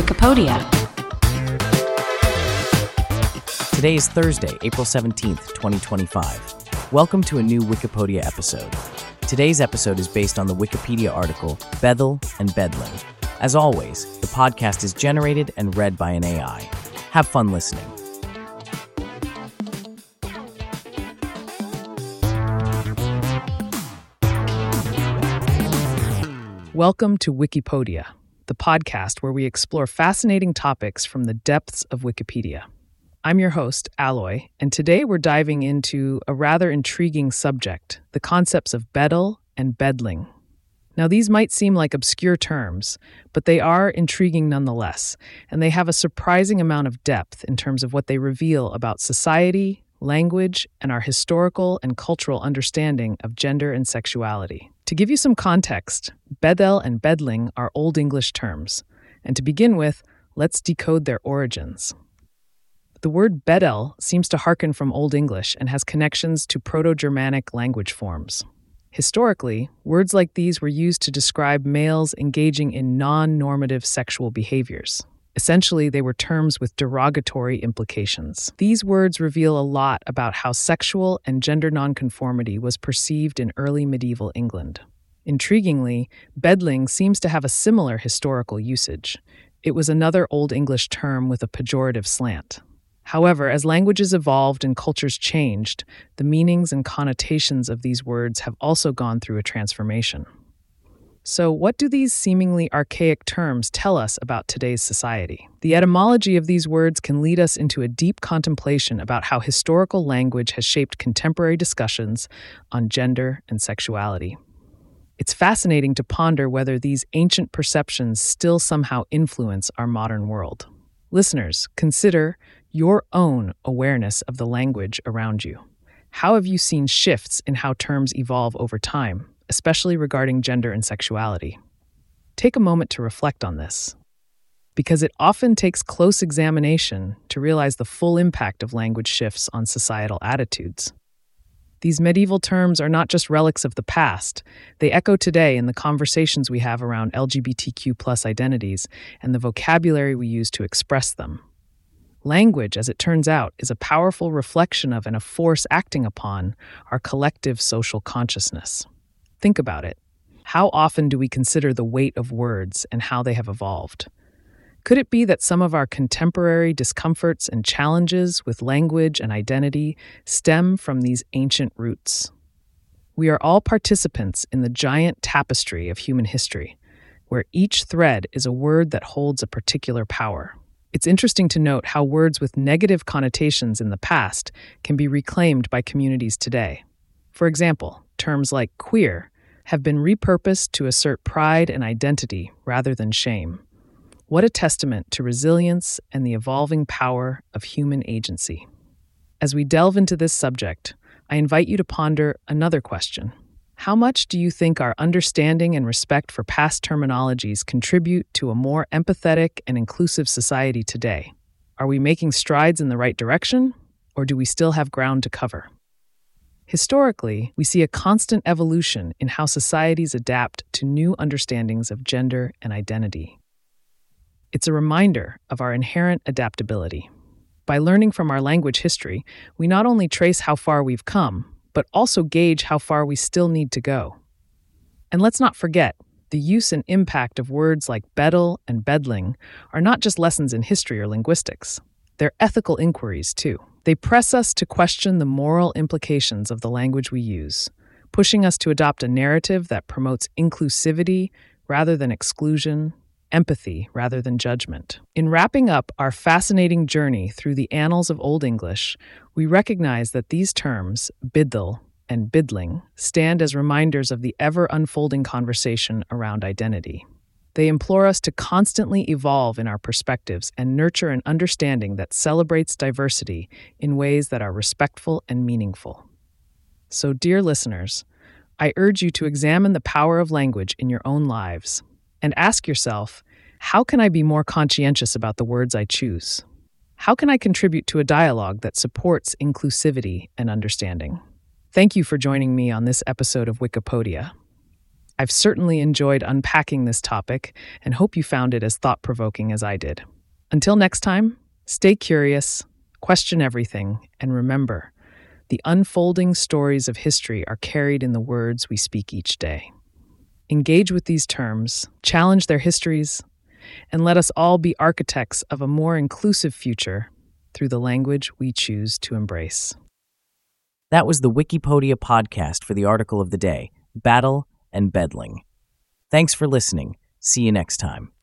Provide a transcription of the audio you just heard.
Wikipedia. Today is Thursday, April 17th, 2025. Welcome to a new Wikipedia episode. Today's episode is based on the Wikipedia article, Bethel and Bedling. As always, the podcast is generated and read by an AI. Have fun listening. Welcome to Wikipedia, the podcast where we explore fascinating topics from the depths of Wikipedia. I'm your host, Alloy, and today we're diving into a rather intriguing subject, the concepts of Bethel and Bedling. Now, these might seem like obscure terms, but they are intriguing nonetheless, and they have a surprising amount of depth in terms of what they reveal about society, language, and our historical and cultural understanding of gender and sexuality. To give you some context, Bethel and Bedling are Old English terms, and to begin with, let's decode their origins. The word Bethel seems to hearken from Old English and has connections to Proto-Germanic language forms. Historically, words like these were used to describe males engaging in non-normative sexual behaviors. Essentially, they were terms with derogatory implications. These words reveal a lot about how sexual and gender nonconformity was perceived in early medieval England. Intriguingly, Bedling seems to have a similar historical usage. It was another Old English term with a pejorative slant. However, as languages evolved and cultures changed, the meanings and connotations of these words have also gone through a transformation. So, what do these seemingly archaic terms tell us about today's society? The etymology of these words can lead us into a deep contemplation about how historical language has shaped contemporary discussions on gender and sexuality. It's fascinating to ponder whether these ancient perceptions still somehow influence our modern world. Listeners, consider your own awareness of the language around you. How have you seen shifts in how terms evolve over time, especially regarding gender and sexuality? Take a moment to reflect on this, because it often takes close examination to realize the full impact of language shifts on societal attitudes. These medieval terms are not just relics of the past, they echo today in the conversations we have around LGBTQ+ identities and the vocabulary we use to express them. Language, as it turns out, is a powerful reflection of and a force acting upon our collective social consciousness. Think about it. How often do we consider the weight of words and how they have evolved? Could it be that some of our contemporary discomforts and challenges with language and identity stem from these ancient roots? We are all participants in the giant tapestry of human history, where each thread is a word that holds a particular power. It's interesting to note how words with negative connotations in the past can be reclaimed by communities today. For example, terms like queer have been repurposed to assert pride and identity rather than shame. What a testament to resilience and the evolving power of human agency. As we delve into this subject, I invite you to ponder another question. How much do you think our understanding and respect for past terminologies contribute to a more empathetic and inclusive society today? Are we making strides in the right direction, or do we still have ground to cover? Historically, we see a constant evolution in how societies adapt to new understandings of gender and identity. It's a reminder of our inherent adaptability. By learning from our language history, we not only trace how far we've come, but also gauge how far we still need to go. And let's not forget, the use and impact of words like Bethel and Bedling are not just lessons in history or linguistics. They're ethical inquiries, too. They press us to question the moral implications of the language we use, pushing us to adopt a narrative that promotes inclusivity rather than exclusion, empathy rather than judgment. In wrapping up our fascinating journey through the annals of Old English, we recognize that these terms, Bithil and Bidling, stand as reminders of the ever-unfolding conversation around identity. They implore us to constantly evolve in our perspectives and nurture an understanding that celebrates diversity in ways that are respectful and meaningful. So, dear listeners, I urge you to examine the power of language in your own lives and ask yourself, how can I be more conscientious about the words I choose? How can I contribute to a dialogue that supports inclusivity and understanding? Thank you for joining me on this episode of Wikipedia. I've certainly enjoyed unpacking this topic and hope you found it as thought-provoking as I did. Until next time, stay curious, question everything, and remember, the unfolding stories of history are carried in the words we speak each day. Engage with these terms, challenge their histories, and let us all be architects of a more inclusive future through the language we choose to embrace. That was the Wikipedia podcast for the article of the day, Battle and Bedling. Thanks for listening. See you next time.